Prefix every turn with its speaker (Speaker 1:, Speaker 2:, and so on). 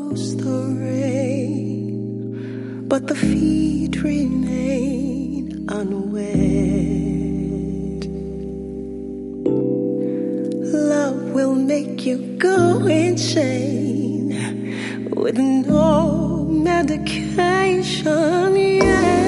Speaker 1: follows the rain, but the feet remain unwed. Love will make you go insane with no medication, yeah.